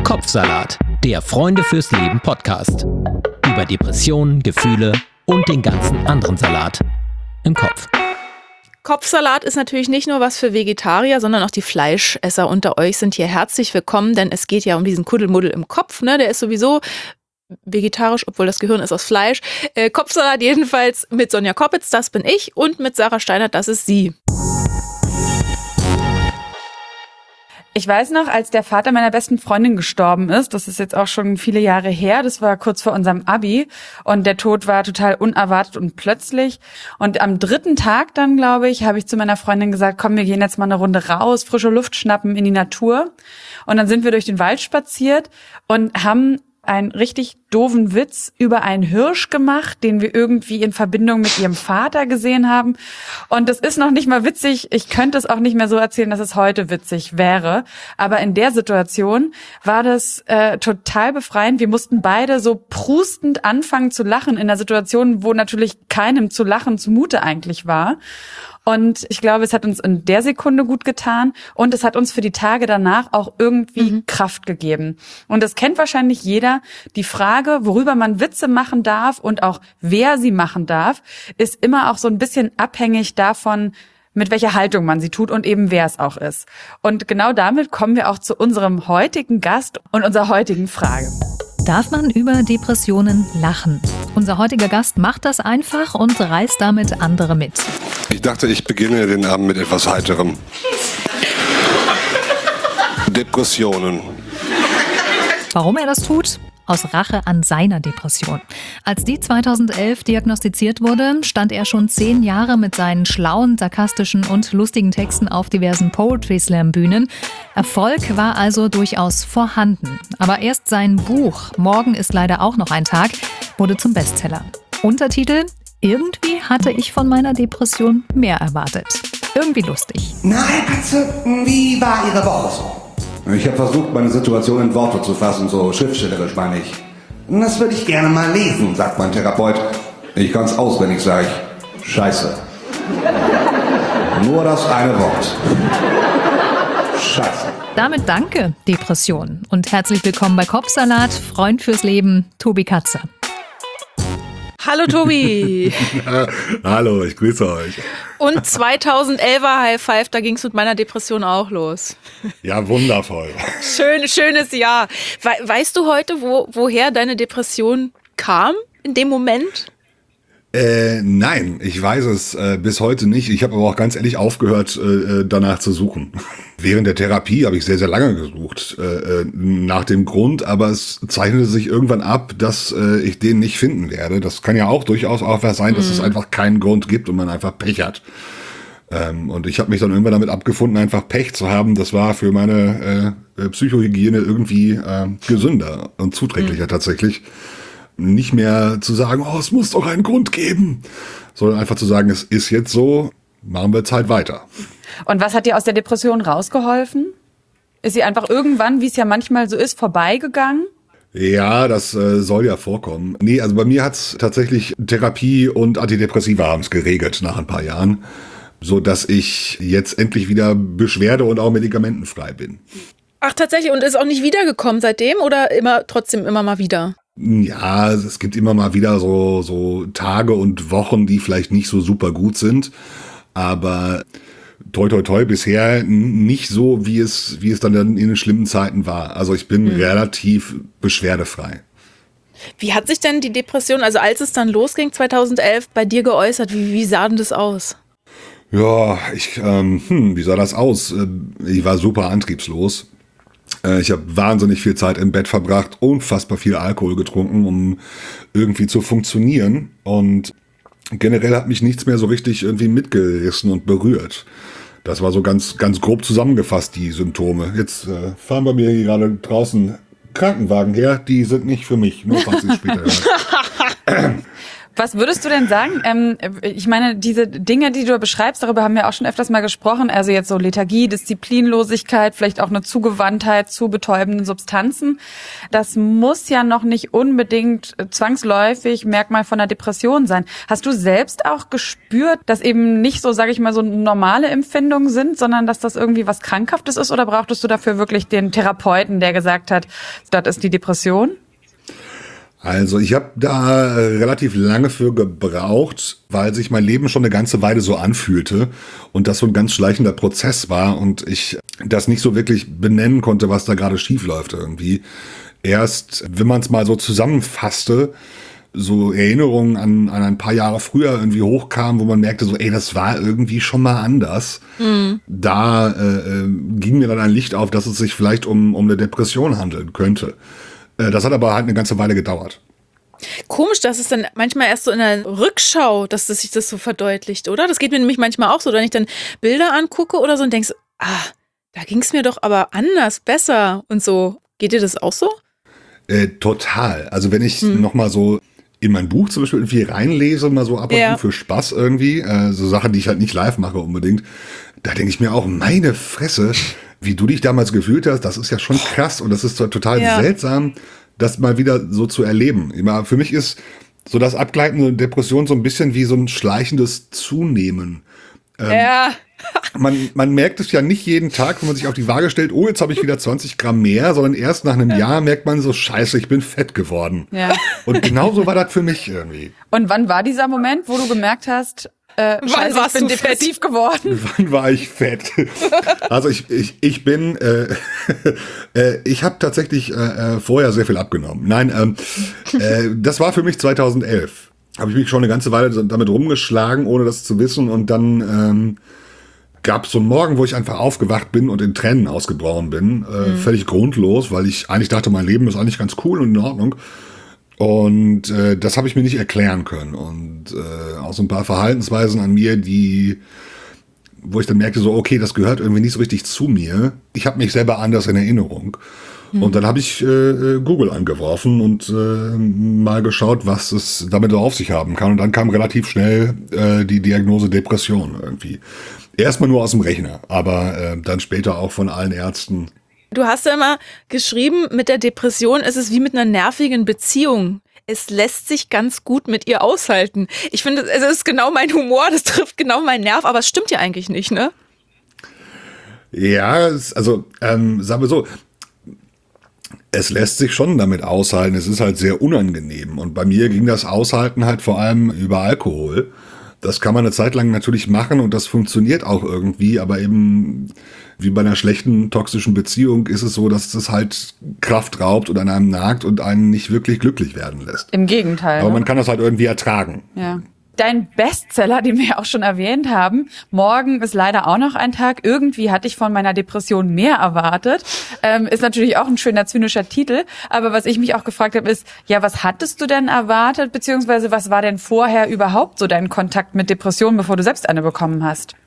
Kopfsalat, der Freunde fürs Leben Podcast. Über Depressionen, Gefühle und den ganzen anderen Salat im Kopf. Kopfsalat ist natürlich nicht nur was für Vegetarier, sondern auch die Fleischesser unter euch sind hier herzlich willkommen, denn es geht ja um diesen Kuddelmuddel im Kopf, ne? Der ist sowieso vegetarisch, obwohl das Gehirn ist aus Fleisch. Kopfsalat jedenfalls mit Sonja Koppitz, das bin ich, und mit Sarah Steinert, das ist sie. Ich weiß noch, als der Vater meiner besten Freundin gestorben ist, das ist jetzt auch schon viele Jahre her, das war kurz vor unserem Abi und der Tod war total unerwartet und plötzlich. Und am 3. Tag dann, glaube ich, habe ich zu meiner Freundin gesagt, komm, wir gehen jetzt mal eine Runde raus, frische Luft schnappen in die Natur. Und dann sind wir durch den Wald spaziert und haben einen richtig doofen Witz über einen Hirsch gemacht, den wir irgendwie in Verbindung mit ihrem Vater gesehen haben. Und das ist noch nicht mal witzig. Ich könnte es auch nicht mehr so erzählen, dass es heute witzig wäre. Aber in der Situation war das total befreiend. Wir mussten beide so prustend anfangen zu lachen in einer Situation, wo natürlich keinem zu lachen zumute eigentlich war. Und ich glaube, es hat uns in der Sekunde gut getan und es hat uns für die Tage danach auch irgendwie Kraft gegeben. Und das kennt wahrscheinlich jeder. Die Frage, worüber man Witze machen darf und auch wer sie machen darf, ist immer auch so ein bisschen abhängig davon, mit welcher Haltung man sie tut und eben wer es auch ist. Und genau damit kommen wir auch zu unserem heutigen Gast und unserer heutigen Frage. Darf man über Depressionen lachen? Unser heutiger Gast macht das einfach und reißt damit andere mit. Ich dachte, ich beginne den Abend mit etwas Heiterem. Depressionen. Warum er das tut? Aus Rache an seiner Depression. Als die 2011 diagnostiziert wurde, stand er schon 10 Jahre mit seinen schlauen, sarkastischen und lustigen Texten auf diversen Poetry Slam Bühnen. Erfolg war also durchaus vorhanden. Aber erst sein Buch Morgen ist leider auch noch ein Tag wurde zum Bestseller. Untertitel: Irgendwie hatte ich von meiner Depression mehr erwartet. Irgendwie lustig. Na, Herr Katze, wie war Ihre Woche so? Ich habe versucht, meine Situation in Worte zu fassen, so schriftstellerisch meine ich. Das würde ich gerne mal lesen, sagt mein Therapeut. Ich kann's auswendig, sage ich. Scheiße. Nur das eine Wort. Scheiße. Damit danke, Depression. Und herzlich willkommen bei Kopfsalat, Freund fürs Leben, Tobi Katze. Hallo Tobi. Hallo, ich grüße euch. Und 2011er High Five, da ging es mit meiner Depression auch los. Ja, wundervoll. Schönes Jahr. Weißt du heute, woher deine Depression kam in dem Moment? Nein, ich weiß es bis heute nicht. Ich habe aber auch ganz ehrlich aufgehört, danach zu suchen. Während der Therapie habe ich sehr, sehr lange gesucht nach dem Grund, aber es zeichnete sich irgendwann ab, dass ich den nicht finden werde. Das kann ja auch durchaus auch was sein, dass es einfach keinen Grund gibt und man einfach Pech hat. Und ich habe mich dann irgendwann damit abgefunden, einfach Pech zu haben. Das war für meine Psychohygiene irgendwie gesünder und zuträglicher tatsächlich. Nicht mehr zu sagen, oh, es muss doch einen Grund geben, sondern einfach zu sagen, es ist jetzt so, machen wir jetzt halt weiter. Und was hat dir aus der Depression rausgeholfen? Ist sie einfach irgendwann, wie es ja manchmal so ist, vorbeigegangen? Ja, das soll ja vorkommen. Nee, also bei mir hat's tatsächlich Therapie und Antidepressiva haben's geregelt nach ein paar Jahren, so dass ich jetzt endlich wieder beschwerde- und auch medikamentenfrei bin. Ach, tatsächlich. Und ist auch nicht wiedergekommen seitdem oder trotzdem immer mal wieder? Ja, es gibt immer mal wieder so Tage und Wochen, die vielleicht nicht so super gut sind, aber toi toi toi bisher nicht so, wie es dann in den schlimmen Zeiten war. Also ich bin relativ beschwerdefrei. Wie hat sich denn die Depression, also als es dann losging 2011, bei dir geäußert? Wie sah denn das aus? Ja, wie sah das aus? Ich war super antriebslos. Ich habe wahnsinnig viel Zeit im Bett verbracht, unfassbar viel Alkohol getrunken, um irgendwie zu funktionieren. Und generell hat mich nichts mehr so richtig irgendwie mitgerissen und berührt. Das war so ganz, ganz grob zusammengefasst, die Symptome. Jetzt fahren bei mir hier gerade draußen Krankenwagen her, die sind nicht für mich, nur falls ich später höre. Was würdest du denn sagen? Ich meine, diese Dinge, die du beschreibst, darüber haben wir auch schon öfters mal gesprochen. Also jetzt so Lethargie, Disziplinlosigkeit, vielleicht auch eine Zugewandtheit zu betäubenden Substanzen. Das muss ja noch nicht unbedingt zwangsläufig Merkmal von einer Depression sein. Hast du selbst auch gespürt, dass eben nicht so, sage ich mal, so normale Empfindungen sind, sondern dass das irgendwie was Krankhaftes ist? Oder brauchtest du dafür wirklich den Therapeuten, der gesagt hat, das ist die Depression? Also ich habe da relativ lange für gebraucht, weil sich mein Leben schon eine ganze Weile so anfühlte und das so ein ganz schleichender Prozess war und ich das nicht so wirklich benennen konnte, was da gerade schief läuft irgendwie. Erst, wenn man es mal so zusammenfasste, so Erinnerungen an ein paar Jahre früher irgendwie hochkamen, wo man merkte so, ey, das war irgendwie schon mal anders. Da ging mir dann ein Licht auf, dass es sich vielleicht um eine Depression handeln könnte. Das hat aber halt eine ganze Weile gedauert. Komisch, dass es dann manchmal erst so in der Rückschau, dass sich das so verdeutlicht, oder? Das geht mir nämlich manchmal auch so, wenn ich dann Bilder angucke oder so und denke, da ging es mir doch aber anders, besser und so. Geht dir das auch so? Total. Also wenn ich nochmal so in mein Buch zum Beispiel irgendwie reinlese, mal so ab und zu für Spaß irgendwie, so Sachen, die ich halt nicht live mache unbedingt, da denke ich mir auch, meine Fresse, wie du dich damals gefühlt hast, das ist ja schon krass und das ist total seltsam, das mal wieder so zu erleben. Für mich ist so das Abgleiten der Depression so ein bisschen wie so ein schleichendes Zunehmen. Man merkt es ja nicht jeden Tag, wenn man sich auf die Waage stellt, oh, jetzt habe ich wieder 20 Gramm mehr, sondern erst nach einem Jahr merkt man so, scheiße, ich bin fett geworden. Ja. Und genauso war das für mich irgendwie. Und wann war dieser Moment, wo du gemerkt hast, scheiße, ich bin depressiv geworden? Wann war ich fett? Also ich bin, ich habe tatsächlich vorher sehr viel abgenommen. Nein, das war für mich 2011. Habe ich mich schon eine ganze Weile damit rumgeschlagen, ohne das zu wissen. Und dann gab es so einen Morgen, wo ich einfach aufgewacht bin und in Tränen ausgebrochen bin. Völlig grundlos, weil ich eigentlich dachte, mein Leben ist eigentlich ganz cool und in Ordnung. Und das habe ich mir nicht erklären können. Und auch so ein paar Verhaltensweisen an mir, wo ich dann merkte, so okay, das gehört irgendwie nicht so richtig zu mir. Ich habe mich selber anders in Erinnerung. Und dann habe ich Google angeworfen und mal geschaut, was es damit so auf sich haben kann. Und dann kam relativ schnell die Diagnose Depression irgendwie. Erstmal nur aus dem Rechner, aber dann später auch von allen Ärzten. Du hast ja immer geschrieben, mit der Depression ist es wie mit einer nervigen Beziehung. Es lässt sich ganz gut mit ihr aushalten. Ich finde, es ist genau mein Humor, das trifft genau meinen Nerv, aber es stimmt ja eigentlich nicht, ne? Ja, also sagen wir so, es lässt sich schon damit aushalten. Es ist halt sehr unangenehm. Und bei mir ging das Aushalten halt vor allem über Alkohol. Das kann man eine Zeit lang natürlich machen und das funktioniert auch irgendwie, aber eben wie bei einer schlechten, toxischen Beziehung ist es so, dass es halt Kraft raubt und an einem nagt und einen nicht wirklich glücklich werden lässt. Im Gegenteil. Aber man kann das halt irgendwie ertragen. Ja. Dein Bestseller, den wir auch schon erwähnt haben, morgen ist leider auch noch ein Tag. Irgendwie hatte ich von meiner Depression mehr erwartet. Ist natürlich auch ein schöner zynischer Titel. Aber was ich mich auch gefragt habe, ist, ja, was hattest du denn erwartet? Beziehungsweise was war denn vorher überhaupt so dein Kontakt mit Depressionen, bevor du selbst eine bekommen hast?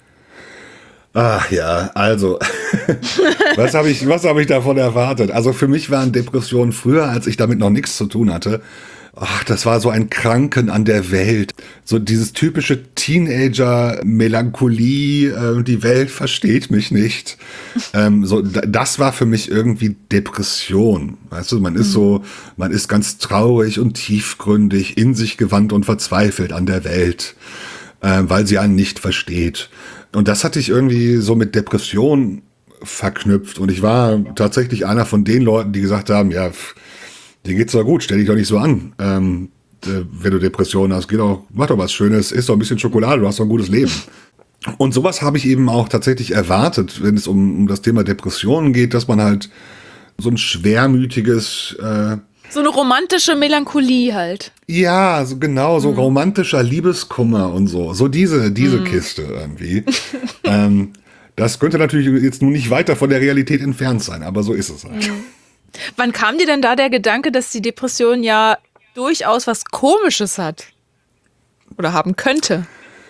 Ach ja, also, was habe ich davon erwartet? Also für mich waren Depressionen früher, als ich damit noch nichts zu tun hatte, ach, das war so ein Kranken an der Welt. So dieses typische Teenager-Melancholie, die Welt versteht mich nicht. Das war für mich irgendwie Depression. Weißt du, man ist ganz traurig und tiefgründig, in sich gewandt und verzweifelt an der Welt, weil sie einen nicht versteht. Und das hatte ich irgendwie so mit Depression verknüpft. Und ich war tatsächlich einer von den Leuten, die gesagt haben, ja, dir geht's doch gut, stell dich doch nicht so an. Wenn du Depressionen hast, mach doch was Schönes, isst doch ein bisschen Schokolade, du hast doch ein gutes Leben. Und sowas habe ich eben auch tatsächlich erwartet, wenn es um das Thema Depressionen geht, dass man halt so ein schwermütiges... so eine romantische Melancholie halt. Ja, so genau, so romantischer Liebeskummer und so. So diese Kiste irgendwie. Das könnte natürlich jetzt nun nicht weiter von der Realität entfernt sein, aber so ist es halt. Wann kam dir denn da der Gedanke, dass die Depression ja durchaus was Komisches hat? Oder haben könnte?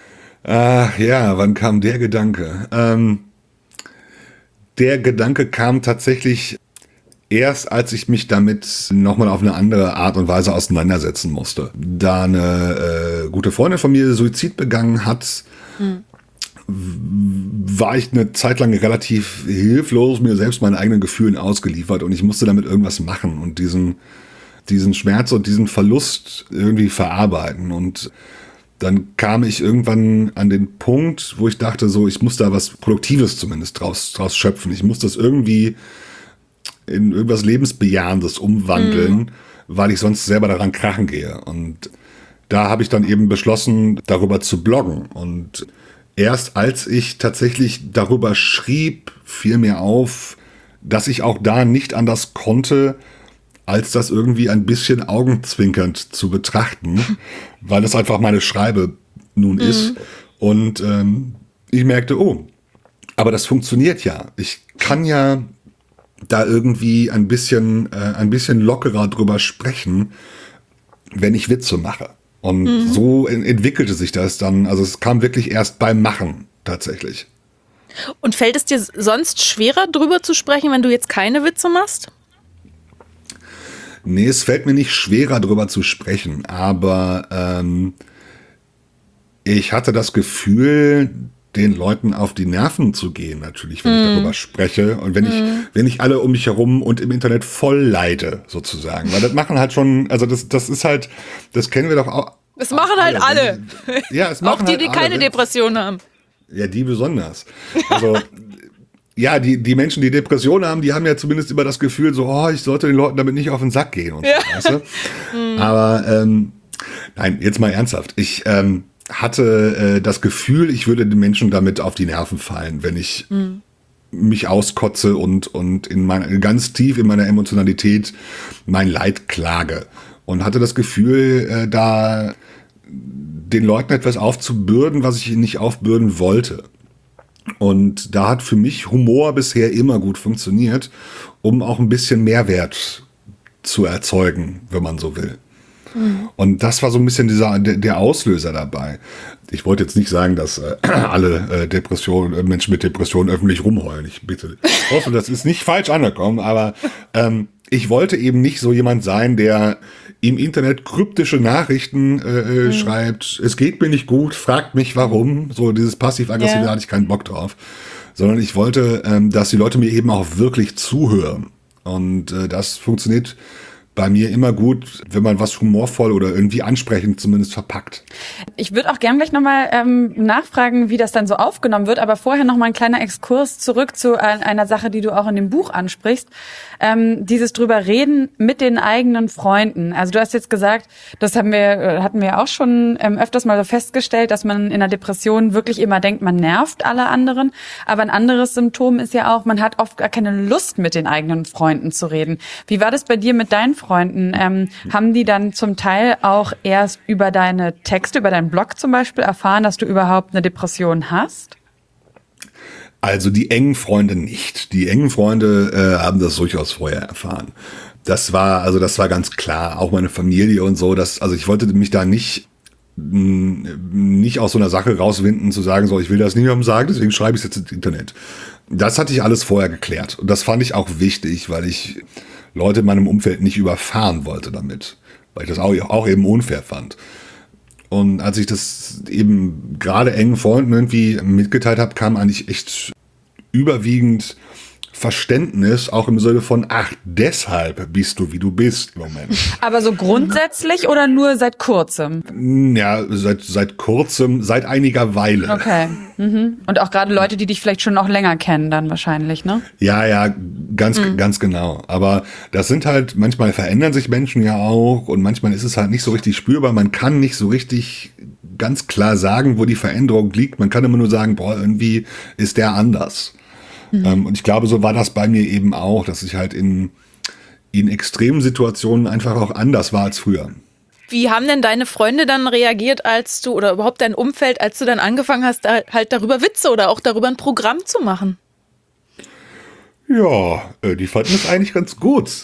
Ja, wann kam der Gedanke? Der Gedanke kam tatsächlich erst als ich mich damit nochmal auf eine andere Art und Weise auseinandersetzen musste. Da eine gute Freundin von mir Suizid begangen hat, war ich eine Zeit lang relativ hilflos, mir selbst meinen eigenen Gefühlen ausgeliefert und ich musste damit irgendwas machen und diesen Schmerz und diesen Verlust irgendwie verarbeiten. Und dann kam ich irgendwann an den Punkt, wo ich dachte, so, ich muss da was Produktives zumindest draus schöpfen. Ich muss das irgendwie in irgendwas Lebensbejahendes umwandeln, weil ich sonst selber daran krachen gehe. Und da habe ich dann eben beschlossen, darüber zu bloggen. Und erst als ich tatsächlich darüber schrieb, fiel mir auf, dass ich auch da nicht anders konnte, als das irgendwie ein bisschen augenzwinkernd zu betrachten, weil das einfach meine Schreibe nun ist. Und ich merkte, oh, aber das funktioniert ja. Ich kann ja da irgendwie ein bisschen lockerer drüber sprechen, wenn ich Witze mache. Und so entwickelte sich das dann. Also es kam wirklich erst beim Machen tatsächlich. Und fällt es dir sonst schwerer, drüber zu sprechen, wenn du jetzt keine Witze machst? Nee, es fällt mir nicht schwerer, drüber zu sprechen. Aber ich hatte das Gefühl, den Leuten auf die Nerven zu gehen, natürlich, wenn ich darüber spreche. Und wenn ich alle um mich herum und im Internet voll leide, sozusagen. Weil das machen halt schon, also das ist halt, das kennen wir doch auch. Das machen halt alle. Ja, es machen auch die, halt die keine alle. Depression haben. Ja, die besonders. Also, ja, die Menschen, die Depressionen haben, die haben ja zumindest immer das Gefühl, so, oh, ich sollte den Leuten damit nicht auf den Sack gehen und so, weißt du? Aber, nein, jetzt mal ernsthaft. Ich hatte das Gefühl, ich würde den Menschen damit auf die Nerven fallen, wenn ich mich auskotze und ganz tief in meiner Emotionalität mein Leid klage. Und hatte das Gefühl, da den Leuten etwas aufzubürden, was ich ihnen nicht aufbürden wollte. Und da hat für mich Humor bisher immer gut funktioniert, um auch ein bisschen Mehrwert zu erzeugen, wenn man so will. Und das war so ein bisschen der Auslöser dabei. Ich wollte jetzt nicht sagen, dass alle Menschen mit Depressionen öffentlich rumheulen. Ich hoffe, das ist nicht falsch angekommen, aber ich wollte eben nicht so jemand sein, der im Internet kryptische Nachrichten schreibt. Es geht mir nicht gut, fragt mich warum. So dieses passiv-aggressive, da hatte ich keinen Bock drauf. Sondern ich wollte, dass die Leute mir eben auch wirklich zuhören. Und das funktioniert bei mir immer gut, wenn man was humorvoll oder irgendwie ansprechend zumindest verpackt. Ich würde auch gern gleich nochmal nachfragen, wie das dann so aufgenommen wird, aber vorher nochmal ein kleiner Exkurs zurück zu einer Sache, die du auch in dem Buch ansprichst. Dieses drüber reden mit den eigenen Freunden. Also du hast jetzt gesagt, das hatten wir auch schon öfters mal so festgestellt, dass man in einer Depression wirklich immer denkt, man nervt alle anderen. Aber ein anderes Symptom ist ja auch, man hat oft gar keine Lust, mit den eigenen Freunden zu reden. Wie war das bei dir mit deinen Freunden? Haben die dann zum Teil auch erst über deine Texte, über deinen Blog zum Beispiel erfahren, dass du überhaupt eine Depression hast? Also die engen Freunde nicht. Die engen Freunde haben das durchaus vorher erfahren. Das war ganz klar. Auch meine Familie und so. Also ich wollte mich da nicht aus so einer Sache rauswinden, zu sagen, so, ich will das niemandem sagen, deswegen schreibe ich es jetzt ins Internet. Das hatte ich alles vorher geklärt. Und das fand ich auch wichtig, weil ich Leute in meinem Umfeld nicht überfahren wollte damit. Weil ich das auch eben unfair fand. Und als ich das eben gerade engen Freunden irgendwie mitgeteilt habe, kam eigentlich echt überwiegend Verständnis, auch im Sinne von, ach, deshalb bist du, wie du bist im Moment. Aber so grundsätzlich oder nur seit kurzem? Ja, seit kurzem, seit einiger Weile. Okay. Und auch gerade Leute, die dich vielleicht schon noch länger kennen dann wahrscheinlich, ne? Ja, ganz genau. Aber das sind halt, manchmal verändern sich Menschen ja auch und manchmal ist es halt nicht so richtig spürbar. Man kann nicht so richtig ganz klar sagen, wo die Veränderung liegt. Man kann immer nur sagen, boah, irgendwie ist der anders. Und ich glaube, so war das bei mir eben auch, dass ich halt in extremen Situationen einfach auch anders war als früher. Wie haben denn deine Freunde dann reagiert, als du, oder überhaupt dein Umfeld, als du dann angefangen hast, halt darüber Witze oder auch darüber ein Programm zu machen? Ja, die fanden es eigentlich ganz gut.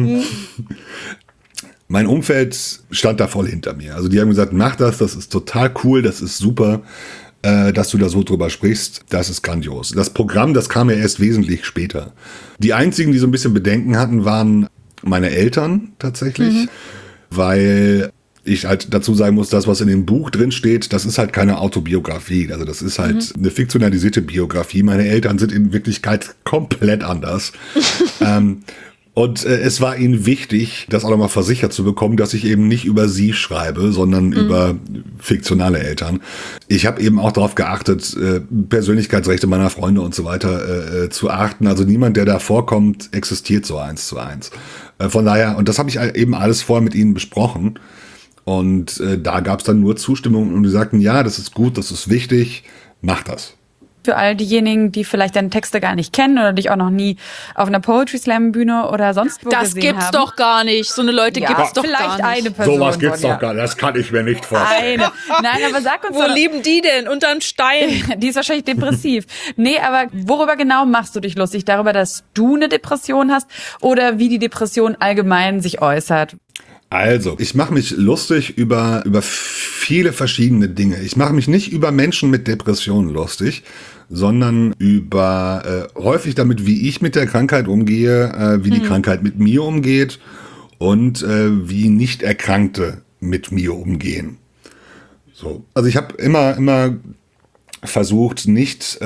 Mein Umfeld stand da voll hinter mir. Also die haben gesagt, mach das ist total cool, das ist super. dass du da so drüber sprichst. Das ist grandios. Das Programm, das kam ja erst wesentlich später. Die einzigen, die so ein bisschen Bedenken hatten, waren meine Eltern tatsächlich, weil ich halt dazu sagen muss, das, was in dem Buch drin steht, das ist halt keine Autobiografie. Also das ist halt eine fiktionalisierte Biografie. Meine Eltern sind in Wirklichkeit komplett anders. Und es war ihnen wichtig, das auch nochmal versichert zu bekommen, dass ich eben nicht über sie schreibe, sondern über fiktionale Eltern. Ich habe eben auch darauf geachtet, Persönlichkeitsrechte meiner Freunde und so weiter zu achten. Also niemand, der da vorkommt, existiert so 1:1. Von daher, und das habe ich eben alles vorher mit ihnen besprochen. Und da gab es dann nur Zustimmung und die sagten, ja, das ist gut, das ist wichtig, mach das. Für all diejenigen, die vielleicht deine Texte gar nicht kennen oder dich auch noch nie auf einer Poetry Slam Bühne oder sonst wo Das gesehen haben. gibt's doch gar nicht. So eine Leute gibt's doch vielleicht gar nicht. eine Person. Sowas gibt's Sonja. doch gar nicht, das kann ich mir nicht vorstellen. Eine. Nein, aber sag uns Wo doch, leben die denn? Unterm Stein? die ist wahrscheinlich depressiv. Nee, aber worüber genau machst du dich lustig? Darüber, dass du eine Depression hast oder wie die Depression allgemein sich äußert? Also, ich mache mich lustig über viele verschiedene Dinge. Ich mache mich nicht über Menschen mit Depressionen lustig, sondern über häufig damit, wie ich mit der Krankheit umgehe, wie die Krankheit mit mir umgeht und wie Nicht-Erkrankte mit mir umgehen. So, also ich habe immer versucht, nicht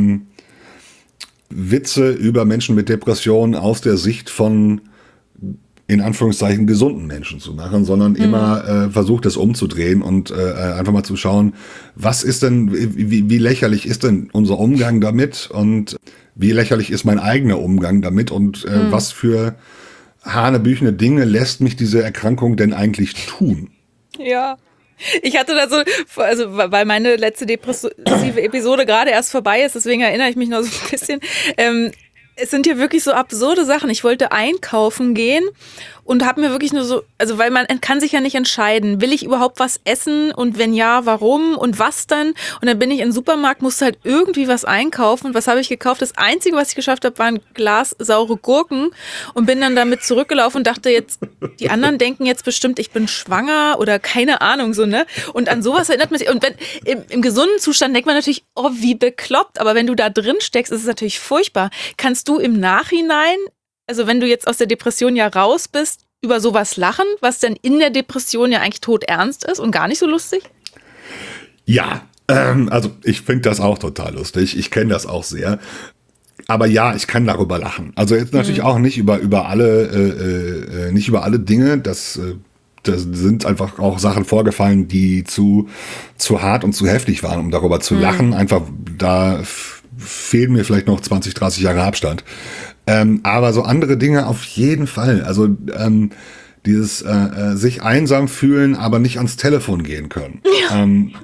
Witze über Menschen mit Depressionen aus der Sicht von in Anführungszeichen gesunden Menschen zu machen, sondern immer versucht, das umzudrehen und einfach mal zu schauen, was ist denn, wie lächerlich ist denn unser Umgang damit und wie lächerlich ist mein eigener Umgang damit und was für hanebüchene Dinge lässt mich diese Erkrankung denn eigentlich tun? Ja. Ich hatte da so, also weil meine letzte depressive Episode gerade erst vorbei ist, deswegen erinnere ich mich noch so ein bisschen. Es sind hier wirklich so absurde Sachen. Ich wollte einkaufen gehen und habe mir wirklich nur so, also weil man kann sich ja nicht entscheiden, will ich überhaupt was essen und wenn ja, warum und was dann? Und dann bin ich in den Supermarkt, musste halt irgendwie was einkaufen. Was habe ich gekauft? Das Einzige, was ich geschafft habe, war ein Glas saure Gurken und bin dann damit zurückgelaufen und dachte jetzt, die anderen denken jetzt bestimmt, ich bin schwanger oder keine Ahnung so, ne? Und an sowas erinnert man sich. Und wenn im gesunden Zustand denkt man natürlich, oh, wie bekloppt. Aber wenn du da drin steckst, ist es natürlich furchtbar. Kannst du im Nachhinein, also wenn du jetzt aus der Depression ja raus bist, über sowas lachen, was denn in der Depression ja eigentlich todernst ist und gar nicht so lustig? Ja, also ich finde das auch total lustig. Ich kenne das auch sehr. Aber ja, ich kann darüber lachen. Also jetzt natürlich auch nicht über alle Dinge. Das sind einfach auch Sachen vorgefallen, die zu hart und zu heftig waren, um darüber zu lachen. Einfach da fehlen mir vielleicht noch 20, 30 Jahre Abstand. Aber so andere Dinge auf jeden Fall. Also dieses sich einsam fühlen, aber nicht ans Telefon gehen können. Ja.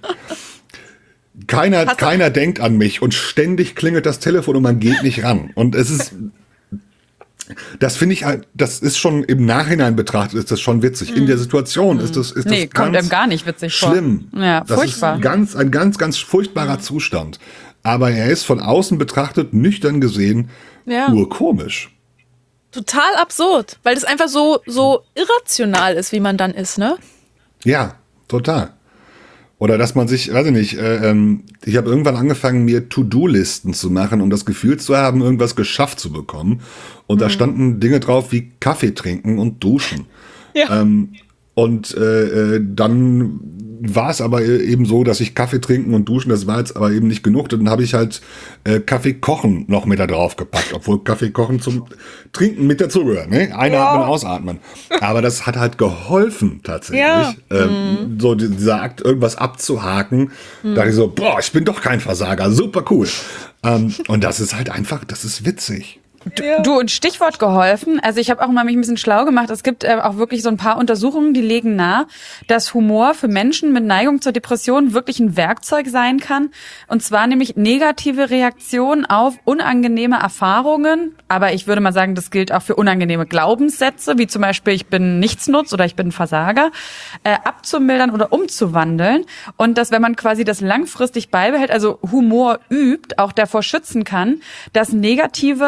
Keiner denkt an mich und ständig klingelt das Telefon und man geht nicht ran. Und es ist, das finde ich halt, das ist schon im Nachhinein betrachtet, ist das schon witzig. In der Situation ist das Nee, kommt einem gar nicht witzig schlimm. Vor. Ja, das furchtbar. ist ein ganz furchtbarer Zustand. Aber er ist von außen betrachtet, nüchtern gesehen, urkomisch. Total absurd, weil das einfach so irrational ist, wie man dann ist, ne? Ja, total. Oder dass man sich, weiß ich nicht, ich habe irgendwann angefangen, mir To-Do-Listen zu machen, um das Gefühl zu haben, irgendwas geschafft zu bekommen. Und da standen Dinge drauf wie Kaffee trinken und duschen. Ja. Und dann war es aber eben so, dass ich Kaffee trinken und duschen, das war jetzt aber eben nicht genug. Dann habe ich halt Kaffee kochen noch mit da drauf gepackt, obwohl Kaffee kochen zum Trinken mit dazugehört. Ne? Einatmen, ausatmen. Aber das hat halt geholfen tatsächlich. Ja. So dieser Akt, irgendwas abzuhaken. Da dachte ich so, boah, ich bin doch kein Versager, super cool. Und das ist halt einfach, das ist witzig. Du, und Stichwort geholfen. Also ich habe auch mal mich ein bisschen schlau gemacht. Es gibt auch wirklich so ein paar Untersuchungen, die legen nahe, dass Humor für Menschen mit Neigung zur Depression wirklich ein Werkzeug sein kann. Und zwar nämlich negative Reaktionen auf unangenehme Erfahrungen. Aber ich würde mal sagen, das gilt auch für unangenehme Glaubenssätze, wie zum Beispiel, ich bin Nichtsnutz oder ich bin Versager, abzumildern oder umzuwandeln. Und dass, wenn man quasi das langfristig beibehält, also Humor übt, auch davor schützen kann, dass negative Erfahrungen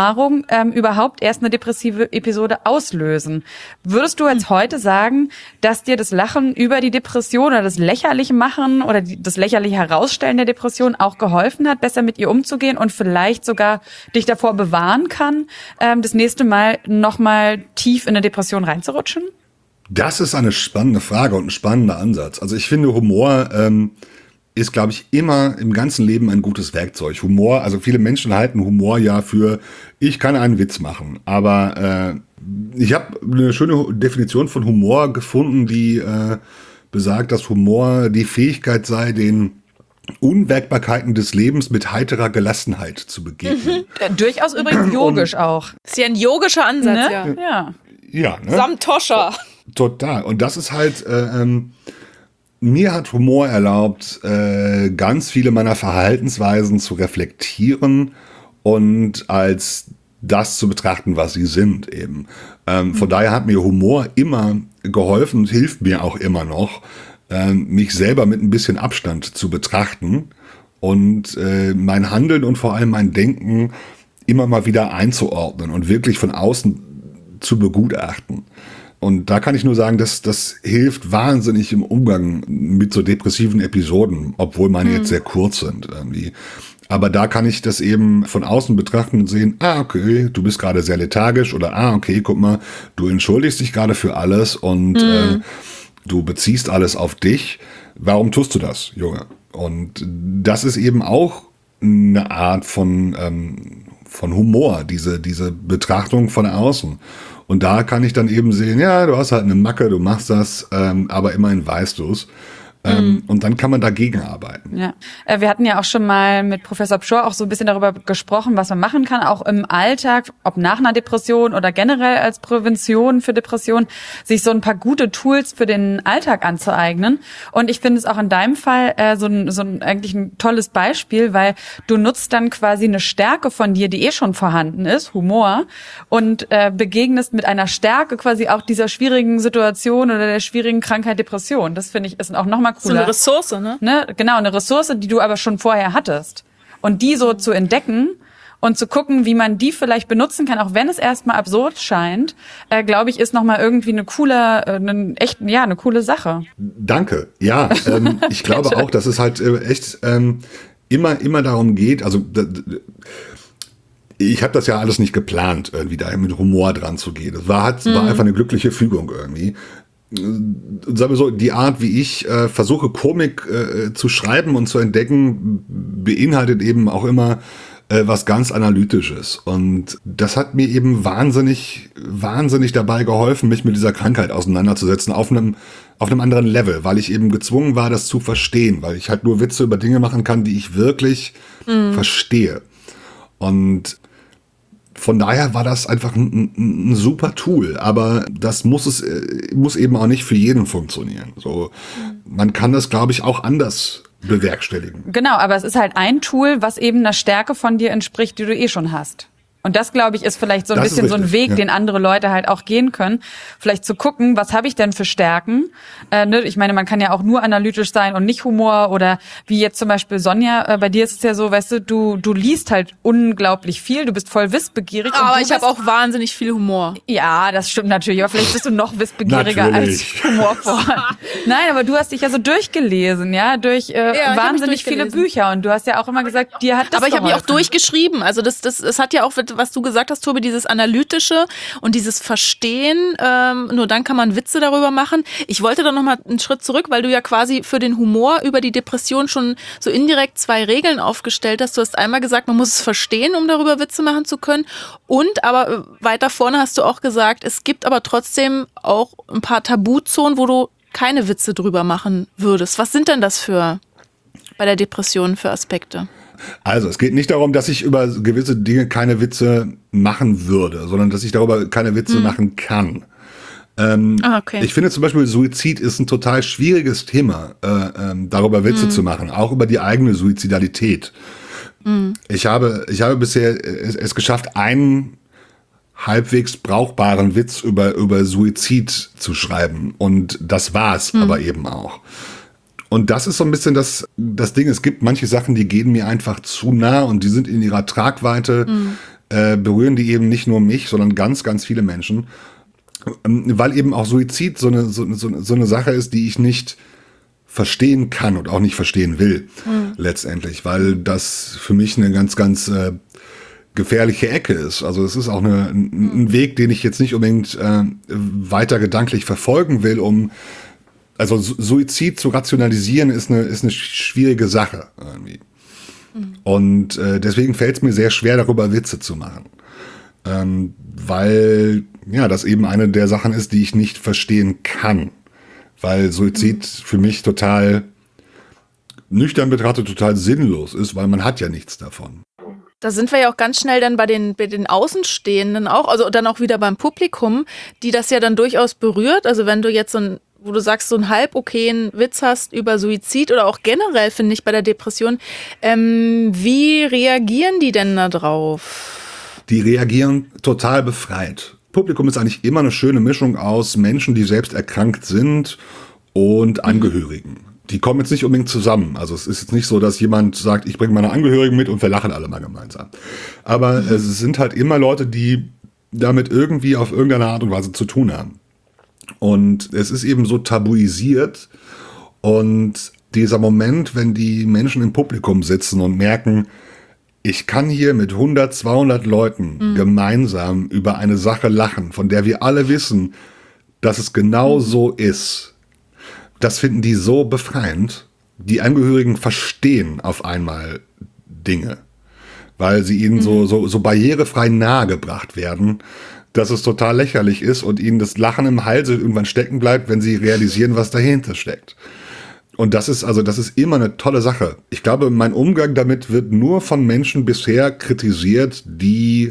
Erfahrung überhaupt erst eine depressive Episode auslösen. Würdest du jetzt heute sagen, dass dir das Lachen über die Depression oder das Lächerliche machen oder das lächerliche Herausstellen der Depression auch geholfen hat, besser mit ihr umzugehen und vielleicht sogar dich davor bewahren kann, das nächste Mal nochmal tief in eine Depression reinzurutschen? Das ist eine spannende Frage und ein spannender Ansatz. Also ich finde, Humor ist, glaube ich, immer im ganzen Leben ein gutes Werkzeug. Humor, also viele Menschen halten Humor ja für, ich kann einen Witz machen. Aber ich habe eine schöne Definition von Humor gefunden, die besagt, dass Humor die Fähigkeit sei, den Unwägbarkeiten des Lebens mit heiterer Gelassenheit zu begegnen. Durchaus übrigens yogisch auch. Ist ja ein yogischer Ansatz, Ne? ja. Ja, ne? Samtoscha. Total. Und das ist halt, mir hat Humor erlaubt, ganz viele meiner Verhaltensweisen zu reflektieren und als das zu betrachten, was sie sind eben. Von daher hat mir Humor immer geholfen und hilft mir auch immer noch, mich selber mit ein bisschen Abstand zu betrachten und mein Handeln und vor allem mein Denken immer mal wieder einzuordnen und wirklich von außen zu begutachten. Und da kann ich nur sagen, dass das hilft wahnsinnig im Umgang mit so depressiven Episoden, obwohl meine jetzt sehr kurz sind irgendwie. Aber da kann ich das eben von außen betrachten und sehen, okay, du bist gerade sehr lethargisch oder okay, guck mal, du entschuldigst dich gerade für alles und du beziehst alles auf dich. Warum tust du das, Junge? Und das ist eben auch eine Art von Humor, diese Betrachtung von außen. Und da kann ich dann eben sehen, ja, du hast halt eine Macke, du machst das, aber immerhin weißt du es. Und dann kann man dagegen arbeiten. Ja, wir hatten ja auch schon mal mit Professor Pschorr auch so ein bisschen darüber gesprochen, was man machen kann, auch im Alltag, ob nach einer Depression oder generell als Prävention für Depression, sich so ein paar gute Tools für den Alltag anzueignen. Und ich finde es auch in deinem Fall so ein eigentlich ein tolles Beispiel, weil du nutzt dann quasi eine Stärke von dir, die schon vorhanden ist, Humor, und begegnest mit einer Stärke quasi auch dieser schwierigen Situation oder der schwierigen Krankheit Depression. Das finde ich ist auch nochmal cooler. So eine Ressource, ne? Genau, eine Ressource, die du aber schon vorher hattest. Und die so zu entdecken und zu gucken, wie man die vielleicht benutzen kann, auch wenn es erstmal absurd scheint, glaube ich, ist nochmal irgendwie eine coole Sache. Danke. Ja, ich glaube auch, dass es halt echt immer darum geht, also ich habe das ja alles nicht geplant, irgendwie da mit Humor dran zu gehen. Das war einfach eine glückliche Fügung irgendwie. Sagen wir so, die Art, wie ich versuche, Komik zu schreiben und zu entdecken, beinhaltet eben auch immer was ganz Analytisches. Und das hat mir eben wahnsinnig dabei geholfen, mich mit dieser Krankheit auseinanderzusetzen auf einem anderen Level, weil ich eben gezwungen war, das zu verstehen, weil ich halt nur Witze über Dinge machen kann, die ich wirklich verstehe. Und von daher war das einfach ein super Tool, aber das muss eben auch nicht für jeden funktionieren. So, man kann das, glaube ich, auch anders bewerkstelligen. Genau, aber es ist halt ein Tool, was eben einer Stärke von dir entspricht, die du schon hast. Und das, glaube ich, ist vielleicht so ein bisschen so ein Weg, ja, den andere Leute halt auch gehen können. Vielleicht zu gucken, was habe ich denn für Stärken? Ich meine, man kann ja auch nur analytisch sein und nicht Humor. Oder wie jetzt zum Beispiel Sonja, bei dir ist es ja so, weißt du, du liest halt unglaublich viel, du bist voll wissbegierig. Aber ich habe auch wahnsinnig viel Humor. Ja, das stimmt natürlich. Aber vielleicht bist du noch wissbegieriger als humorvoll. Nein, aber du hast dich ja so durchgelesen, ja, durch wahnsinnig viele Bücher. Und du hast ja auch immer gesagt, dir hat das Aber ich habe mich auch durchgeschrieben. Also das hat ja auch, was du gesagt hast, Tobi, dieses Analytische und dieses Verstehen, nur dann kann man Witze darüber machen. Ich wollte da nochmal einen Schritt zurück, weil du ja quasi für den Humor über die Depression schon so indirekt 2 Regeln aufgestellt hast. Du hast einmal gesagt, man muss es verstehen, um darüber Witze machen zu können. Und aber weiter vorne hast du auch gesagt, es gibt aber trotzdem auch ein paar Tabuzonen, wo du keine Witze drüber machen würdest. Was sind denn das bei der Depression für Aspekte? Also, es geht nicht darum, dass ich über gewisse Dinge keine Witze machen würde, sondern dass ich darüber keine Witze machen kann. Okay. Ich finde zum Beispiel, Suizid ist ein total schwieriges Thema, darüber Witze zu machen, auch über die eigene Suizidalität. Ich habe bisher es geschafft, einen halbwegs brauchbaren Witz über Suizid zu schreiben. Und das war's aber eben auch. Und das ist so ein bisschen das Ding. Es gibt manche Sachen, die gehen mir einfach zu nah und die sind in ihrer Tragweite berühren die eben nicht nur mich, sondern ganz, ganz viele Menschen. Weil eben auch Suizid so eine Sache ist, die ich nicht verstehen kann und auch nicht verstehen will, letztendlich. Weil das für mich eine ganz, ganz gefährliche Ecke ist. Also es ist auch ein Weg, den ich jetzt nicht unbedingt weiter gedanklich verfolgen will, also Suizid zu rationalisieren ist eine schwierige Sache irgendwie. Und deswegen fällt es mir sehr schwer, darüber Witze zu machen. Weil ja das eben eine der Sachen ist, die ich nicht verstehen kann. Weil Suizid für mich total nüchtern betrachtet total sinnlos ist, weil man hat ja nichts davon. Da sind wir ja auch ganz schnell dann bei den Außenstehenden auch, also dann auch wieder beim Publikum, die das ja dann durchaus berührt. Also wenn du jetzt wo du sagst, so einen halb okayen Witz hast über Suizid oder auch generell, finde ich, bei der Depression, wie reagieren die denn da drauf? Die reagieren total befreit. Publikum ist eigentlich immer eine schöne Mischung aus Menschen, die selbst erkrankt sind und Angehörigen. Die kommen jetzt nicht unbedingt zusammen. Also es ist jetzt nicht so, dass jemand sagt, ich bringe meine Angehörigen mit und wir lachen alle mal gemeinsam. Aber es sind halt immer Leute, die damit irgendwie auf irgendeine Art und Weise zu tun haben. Und es ist eben so tabuisiert. Und dieser Moment, wenn die Menschen im Publikum sitzen und merken, ich kann hier mit 100, 200 Leuten gemeinsam über eine Sache lachen, von der wir alle wissen, dass es genau so ist. Das finden die so befreiend. Die Angehörigen verstehen auf einmal Dinge, weil sie ihnen so barrierefrei nahegebracht werden, dass es total lächerlich ist und ihnen das Lachen im Halse irgendwann stecken bleibt, wenn sie realisieren, was dahinter steckt. Und das ist immer eine tolle Sache. Ich glaube, mein Umgang damit wird nur von Menschen bisher kritisiert, die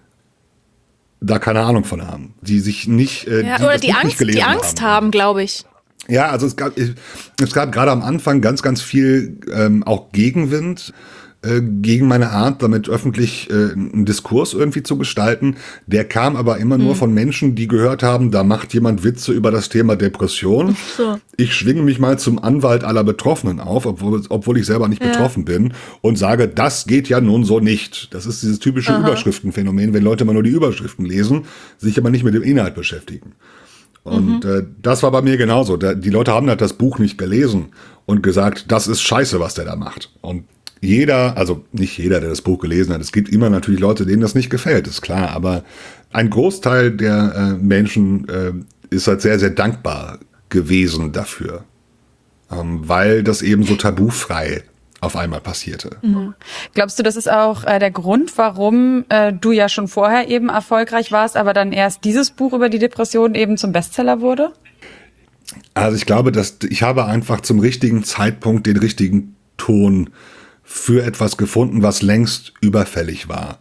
da keine Ahnung von haben, die sich nicht, oder die Angst haben, glaube ich. Ja, also es gab gerade am Anfang ganz, ganz viel auch Gegenwind gegen meine Art, damit öffentlich einen Diskurs irgendwie zu gestalten. Der kam aber immer nur von Menschen, die gehört haben, da macht jemand Witze über das Thema Depression. So. Ich schwinge mich mal zum Anwalt aller Betroffenen auf, obwohl ich selber nicht betroffen bin und sage, das geht ja nun so nicht. Das ist dieses typische Überschriftenphänomen, wenn Leute immer nur die Überschriften lesen, sich aber nicht mit dem Inhalt beschäftigen. Und das war bei mir genauso. Die Leute haben halt das Buch nicht gelesen und gesagt, das ist scheiße, was der da macht. Und also nicht jeder, der das Buch gelesen hat. Es gibt immer natürlich Leute, denen das nicht gefällt, ist klar. Aber ein Großteil der Menschen ist halt sehr, sehr dankbar gewesen dafür. Weil das eben so tabufrei auf einmal passierte. Glaubst du, das ist auch der Grund, warum du ja schon vorher eben erfolgreich warst, aber dann erst dieses Buch über die Depression eben zum Bestseller wurde? Also ich glaube, ich habe einfach zum richtigen Zeitpunkt den richtigen Ton für etwas gefunden, was längst überfällig war.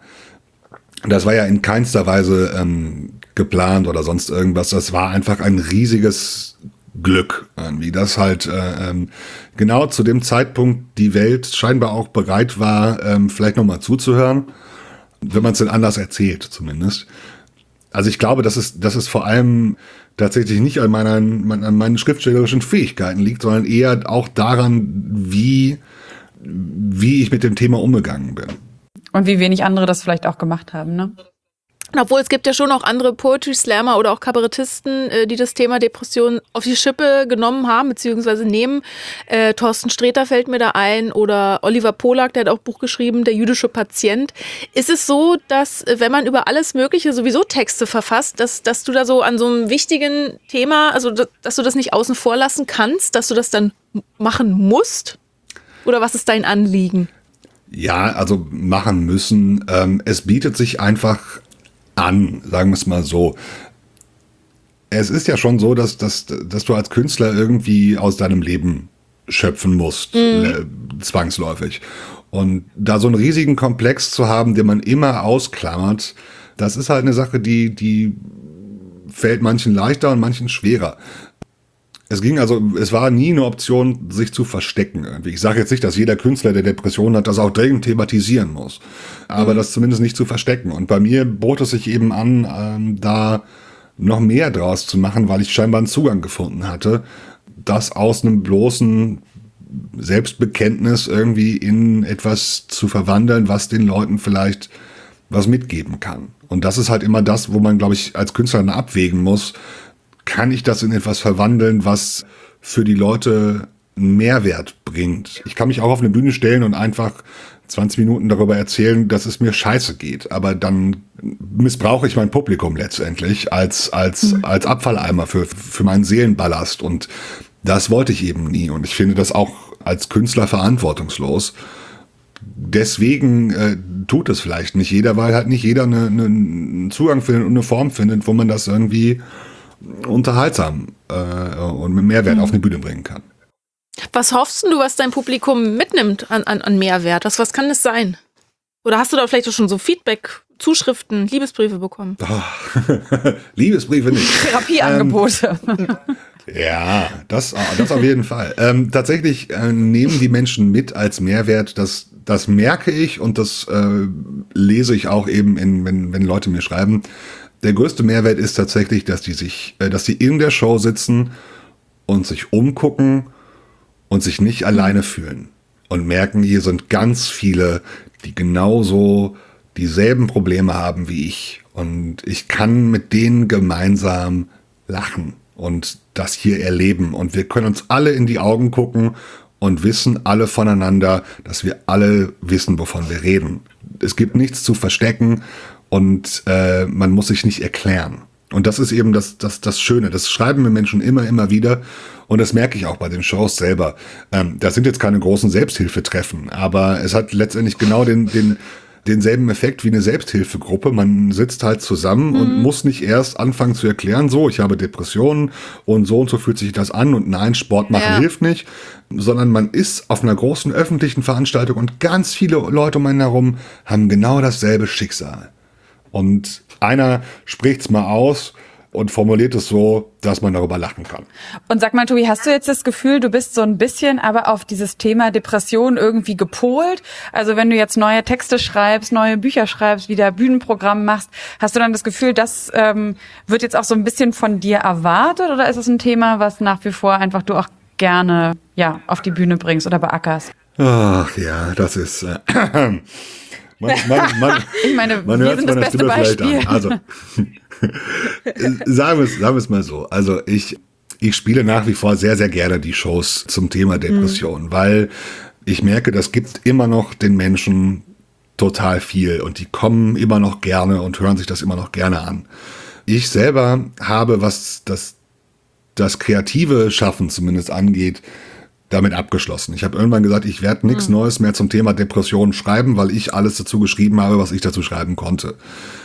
Das war ja in keinster Weise geplant oder sonst irgendwas. Das war einfach ein riesiges Glück, irgendwie, dass halt genau zu dem Zeitpunkt die Welt scheinbar auch bereit war, vielleicht nochmal zuzuhören, wenn man es denn anders erzählt zumindest. Also ich glaube, dass es vor allem tatsächlich nicht an meinen schriftstellerischen Fähigkeiten liegt, sondern eher auch daran, wie ich mit dem Thema umgegangen bin. Und wie wenig andere das vielleicht auch gemacht haben, ne? Obwohl es gibt ja schon auch andere Poetry Slammer oder auch Kabarettisten, die das Thema Depression auf die Schippe genommen haben, beziehungsweise nehmen. Thorsten Sträter fällt mir da ein oder Oliver Polak, der hat auch ein Buch geschrieben, Der jüdische Patient. Ist es so, dass wenn man über alles Mögliche sowieso Texte verfasst, dass du da so an so einem wichtigen Thema, also dass du das nicht außen vor lassen kannst, dass du das dann machen musst? Oder was ist dein Anliegen? Ja, also machen müssen. Es bietet sich einfach an, sagen wir es mal so. Es ist ja schon so, dass du als Künstler irgendwie aus deinem Leben schöpfen musst, zwangsläufig. Und da so einen riesigen Komplex zu haben, den man immer ausklammert, das ist halt eine Sache, die fällt manchen leichter und manchen schwerer. Es war nie eine Option, sich zu verstecken. Ich sage jetzt nicht, dass jeder Künstler, der Depressionen hat, das auch dringend thematisieren muss. Aber das zumindest nicht zu verstecken. Und bei mir bot es sich eben an, da noch mehr draus zu machen, weil ich scheinbar einen Zugang gefunden hatte, das aus einem bloßen Selbstbekenntnis irgendwie in etwas zu verwandeln, was den Leuten vielleicht was mitgeben kann. Und das ist halt immer das, wo man, glaube ich, als Künstler dann abwägen muss, kann ich das in etwas verwandeln, was für die Leute einen Mehrwert bringt. Ich kann mich auch auf eine Bühne stellen und einfach 20 Minuten darüber erzählen, dass es mir scheiße geht. Aber dann missbrauche ich mein Publikum letztendlich als Abfalleimer für meinen Seelenballast. Und das wollte ich eben nie. Und ich finde das auch als Künstler verantwortungslos. Deswegen tut es vielleicht nicht jeder, weil halt nicht jeder einen Zugang findet und eine Form findet, wo man das irgendwie unterhaltsam und mit Mehrwert auf eine Bühne bringen kann. Was hoffst du, was dein Publikum mitnimmt an Mehrwert? Was kann das sein? Oder hast du da vielleicht auch schon so Feedback, Zuschriften, Liebesbriefe bekommen? Liebesbriefe nicht. Therapieangebote. Ja, das auf jeden Fall. Tatsächlich nehmen die Menschen mit als Mehrwert, das merke ich und das lese ich auch eben, wenn Leute mir schreiben. Der größte Mehrwert ist tatsächlich, dass die in der Show sitzen und sich umgucken und sich nicht alleine fühlen und merken, hier sind ganz viele, die genauso dieselben Probleme haben wie ich. Und ich kann mit denen gemeinsam lachen und das hier erleben. Und wir können uns alle in die Augen gucken und wissen alle voneinander, dass wir alle wissen, wovon wir reden. Es gibt nichts zu verstecken und man muss sich nicht erklären. Und das ist eben das Schöne. Das schreiben mir Menschen immer wieder. Und das merke ich auch bei den Shows selber. Das sind jetzt keine großen Selbsthilfetreffen, aber es hat letztendlich genau denselben Effekt wie eine Selbsthilfegruppe. Man sitzt halt zusammen und muss nicht erst anfangen zu erklären, so, ich habe Depressionen und so fühlt sich das an und nein, Sport machen hilft nicht, sondern man ist auf einer großen öffentlichen Veranstaltung und ganz viele Leute um einen herum haben genau dasselbe Schicksal. Und einer spricht's mal aus und formuliert es so, dass man darüber lachen kann. Und sag mal, Tobi, hast du jetzt das Gefühl, du bist so ein bisschen aber auf dieses Thema Depression irgendwie gepolt? Also wenn du jetzt neue Texte schreibst, neue Bücher schreibst, wieder Bühnenprogramm machst, hast du dann das Gefühl, das wird jetzt auch so ein bisschen von dir erwartet? Oder ist es ein Thema, was nach wie vor einfach du auch gerne auf die Bühne bringst oder beackerst? Ach ja, das ist... Ich meine, man wir hört sind es das meiner beste Stimme vielleicht Beispiel. an. Also, sagen wir es mal so. Also ich spiele nach wie vor sehr, sehr gerne die Shows zum Thema Depression, weil ich merke, das gibt immer noch den Menschen total viel und die kommen immer noch gerne und hören sich das immer noch gerne an. Ich selber habe, was das kreative Schaffen zumindest angeht, damit abgeschlossen. Ich habe irgendwann gesagt, ich werde nichts Neues mehr zum Thema Depressionen schreiben, weil ich alles dazu geschrieben habe, was ich dazu schreiben konnte.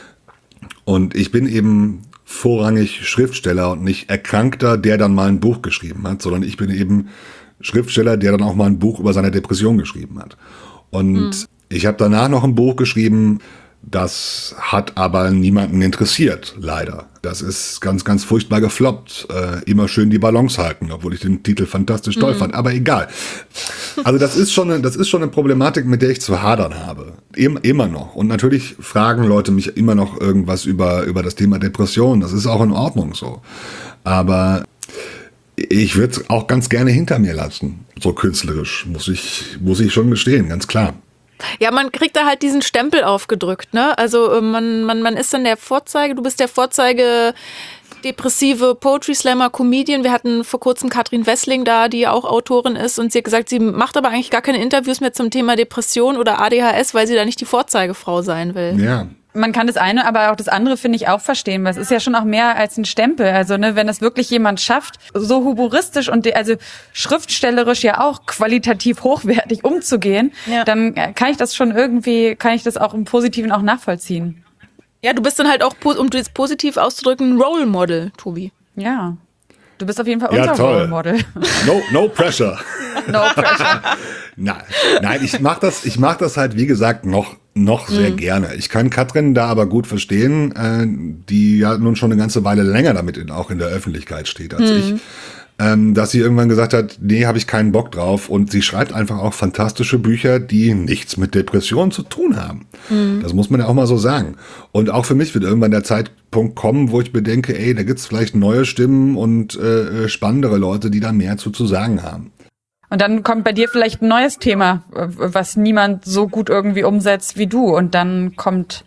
Und ich bin eben vorrangig Schriftsteller und nicht Erkrankter, der dann mal ein Buch geschrieben hat, sondern ich bin eben Schriftsteller, der dann auch mal ein Buch über seine Depression geschrieben hat. Und ich habe danach noch ein Buch geschrieben, das hat aber niemanden interessiert, leider. Das ist ganz, ganz furchtbar gefloppt. Immer schön die Balance halten, obwohl ich den Titel fantastisch toll fand. Aber egal. Also das ist schon eine Problematik, mit der ich zu hadern habe. Immer noch. Und natürlich fragen Leute mich immer noch irgendwas über das Thema Depression. Das ist auch in Ordnung so. Aber ich würde es auch ganz gerne hinter mir lassen. So künstlerisch, muss ich schon gestehen, ganz klar. Ja, man kriegt da halt diesen Stempel aufgedrückt, ne? Also man ist dann der Vorzeige, du bist der Vorzeige depressive Poetry Slammer, Comedian. Wir hatten vor kurzem Katrin Wessling da, die auch Autorin ist und sie hat gesagt, sie macht aber eigentlich gar keine Interviews mehr zum Thema Depression oder ADHS, weil sie da nicht die Vorzeigefrau sein will. Ja. Man kann das eine, aber auch das andere, finde ich, auch verstehen, weil es ist ja schon auch mehr als ein Stempel. Also, ne, wenn es wirklich jemand schafft, so humoristisch und also schriftstellerisch ja auch qualitativ hochwertig umzugehen, dann kann ich das auch im Positiven auch nachvollziehen. Ja, du bist dann halt auch, um das positiv auszudrücken, ein Role Model, Tobi. Ja. Du bist auf jeden Fall unser Role Model. No pressure. No pressure. Nein, ich mach das halt, wie gesagt, noch sehr gerne. Ich kann Katrin da aber gut verstehen, die ja nun schon eine ganze Weile länger damit auch in der Öffentlichkeit steht als ich. Dass sie irgendwann gesagt hat, nee, habe ich keinen Bock drauf. Und sie schreibt einfach auch fantastische Bücher, die nichts mit Depressionen zu tun haben. Das muss man ja auch mal so sagen. Und auch für mich wird irgendwann der Zeitpunkt kommen, wo ich bedenke, ey, da gibt's vielleicht neue Stimmen und spannendere Leute, die da mehr zu sagen haben. Und dann kommt bei dir vielleicht ein neues Thema, was niemand so gut irgendwie umsetzt wie du. Und dann kommt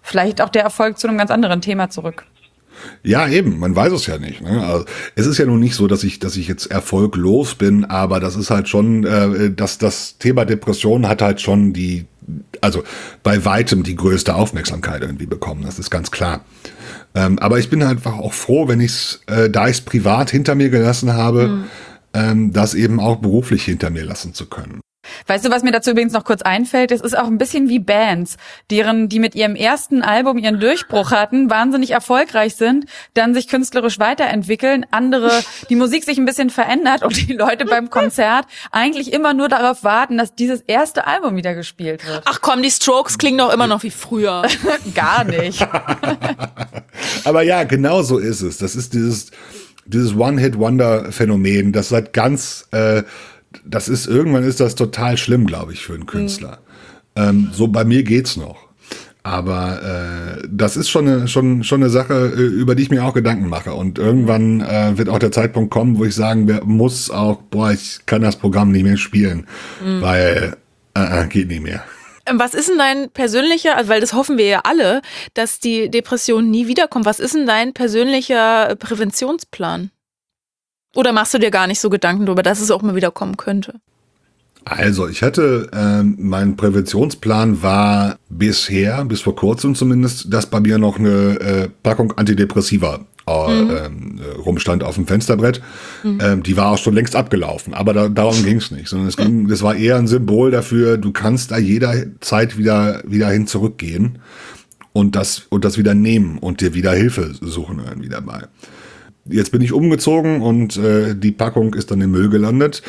vielleicht auch der Erfolg zu einem ganz anderen Thema zurück. Ja, eben, man weiß es ja nicht. Ne? Also, es ist ja nun nicht so, dass ich jetzt erfolglos bin, aber das ist halt schon, das Thema Depression hat halt schon also bei weitem die größte Aufmerksamkeit irgendwie bekommen, das ist ganz klar. Aber ich bin einfach auch froh, wenn da ich es privat hinter mir gelassen habe, das eben auch beruflich hinter mir lassen zu können. Weißt du, was mir dazu übrigens noch kurz einfällt? Es ist auch ein bisschen wie Bands, die mit ihrem ersten Album ihren Durchbruch hatten, wahnsinnig erfolgreich sind, dann sich künstlerisch weiterentwickeln, die Musik sich ein bisschen verändert und die Leute beim Konzert eigentlich immer nur darauf warten, dass dieses erste Album wieder gespielt wird. Ach komm, die Strokes klingen doch immer noch wie früher. Gar nicht. Aber ja, genau so ist es. Das ist dieses One-Hit-Wonder-Phänomen, das seit irgendwann ist das total schlimm, glaube ich, für einen Künstler. So bei mir geht's noch. Aber das ist schon eine Sache, über die ich mir auch Gedanken mache. Und irgendwann wird auch der Zeitpunkt kommen, wo ich sagen muss auch, ich kann das Programm nicht mehr spielen, weil geht nicht mehr. Was ist denn dein persönlicher, also weil das hoffen wir ja alle, dass die Depression nie wiederkommt. Was ist denn dein persönlicher Präventionsplan? Oder machst du dir gar nicht so Gedanken darüber, dass es auch mal wieder kommen könnte? Also, ich hatte, mein Präventionsplan war bis vor kurzem zumindest, dass bei mir noch eine Packung Antidepressiva rumstand auf dem Fensterbrett. Die war auch schon längst abgelaufen, aber darum ging es nicht, sondern das war eher ein Symbol dafür, du kannst da jederzeit wieder hin zurückgehen und das wieder nehmen und dir wieder Hilfe suchen irgendwie dabei. Jetzt bin ich umgezogen und die Packung ist dann im Müll gelandet.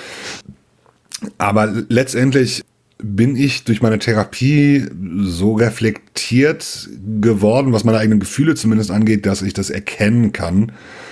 Aber letztendlich bin ich durch meine Therapie so reflektiert geworden, was meine eigenen Gefühle zumindest angeht, dass ich das erkennen kann,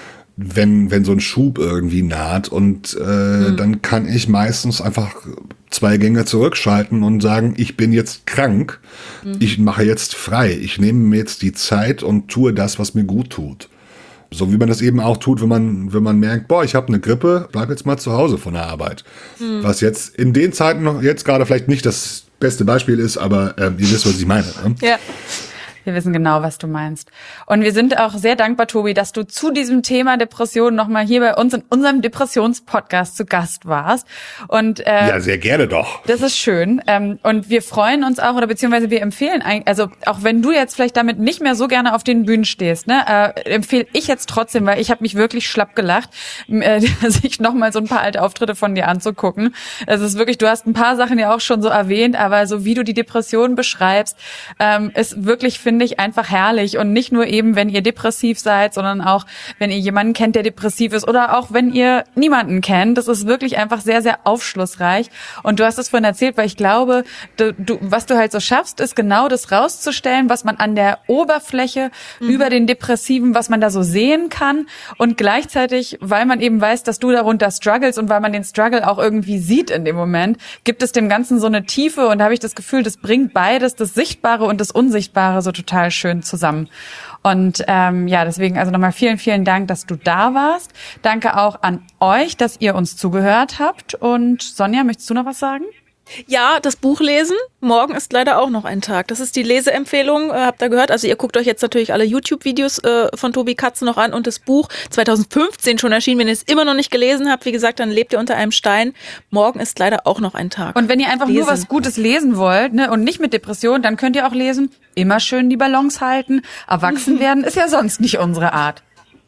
wenn so ein Schub irgendwie naht. Und dann kann ich meistens einfach 2 Gänge zurückschalten und sagen, ich bin jetzt krank, ich mache jetzt frei, ich nehme mir jetzt die Zeit und tue das, was mir gut tut. So wie man das eben auch tut, wenn man merkt, ich habe eine Grippe, bleib jetzt mal zu Hause von der Arbeit. Was jetzt in den Zeiten noch jetzt gerade vielleicht nicht das beste Beispiel ist, aber ihr wisst, was ich meine. Ne? Ja. Wir wissen genau, was du meinst. Und wir sind auch sehr dankbar, Tobi, dass du zu diesem Thema Depression nochmal hier bei uns in unserem Depressionspodcast zu Gast warst. Und ja, sehr gerne doch. Das ist schön. Und wir freuen uns auch, oder beziehungsweise wir empfehlen, also auch wenn du jetzt vielleicht damit nicht mehr so gerne auf den Bühnen stehst, empfehle ich jetzt trotzdem, weil ich habe mich wirklich schlapp gelacht, sich nochmal so ein paar alte Auftritte von dir anzugucken. Es ist wirklich, du hast ein paar Sachen ja auch schon so erwähnt, aber so wie du die Depression beschreibst, ist wirklich, finde ich, einfach herrlich. Und nicht nur eben, wenn ihr depressiv seid, sondern auch, wenn ihr jemanden kennt, der depressiv ist, oder auch, wenn ihr niemanden kennt. Das ist wirklich einfach sehr, sehr aufschlussreich. Und du hast es vorhin erzählt, weil ich glaube, was du halt so schaffst, ist genau das rauszustellen, was man an der Oberfläche über den Depressiven, was man da so sehen kann. Und gleichzeitig, weil man eben weiß, dass du darunter struggles und weil man den Struggle auch irgendwie sieht in dem Moment, gibt es dem Ganzen so eine Tiefe. Und da habe ich das Gefühl, das bringt beides, das Sichtbare und das Unsichtbare, so total schön zusammen. Und deswegen also nochmal vielen, vielen Dank, dass du da warst. Danke auch an euch, dass ihr uns zugehört habt. Und Sonja, möchtest du noch was sagen? Ja, das Buch lesen. Morgen ist leider auch noch ein Tag. Das ist die Leseempfehlung, habt ihr gehört. Also ihr guckt euch jetzt natürlich alle YouTube-Videos von Tobi Katze noch an und das Buch 2015 schon erschienen. Wenn ihr es immer noch nicht gelesen habt, wie gesagt, dann lebt ihr unter einem Stein. Morgen ist leider auch noch ein Tag. Und wenn ihr einfach nur was Gutes lesen wollt, und nicht mit Depression, dann könnt ihr auch lesen, immer schön die Balance halten. Erwachsen werden ist ja sonst nicht unsere Art.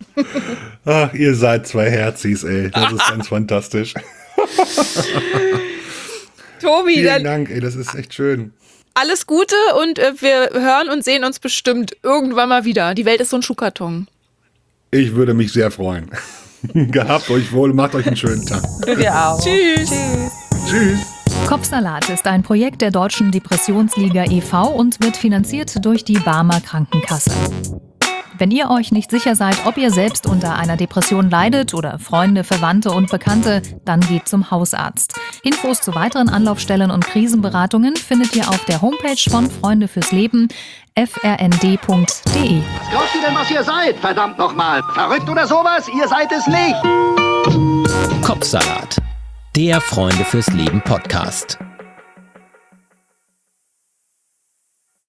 Ach, ihr seid 2 Herzis, ey. Das ist ganz fantastisch. Tobi, vielen Dank, ey, das ist echt schön. Alles Gute und wir hören und sehen uns bestimmt irgendwann mal wieder. Die Welt ist so ein Schuhkarton. Ich würde mich sehr freuen. Gehabt euch wohl, macht euch einen schönen Tag. Du dir auch. Tschüss. Tschüss. Kopfsalat ist ein Projekt der Deutschen Depressionsliga e.V. und wird finanziert durch die Barmer Krankenkasse. Wenn ihr euch nicht sicher seid, ob ihr selbst unter einer Depression leidet oder Freunde, Verwandte und Bekannte, dann geht zum Hausarzt. Infos zu weiteren Anlaufstellen und Krisenberatungen findet ihr auf der Homepage von Freunde fürs Leben, frnd.de. Was glaubt ihr denn, was ihr seid? Verdammt nochmal. Verrückt oder sowas? Ihr seid es nicht. Kopfsalat, der Freunde fürs Leben Podcast.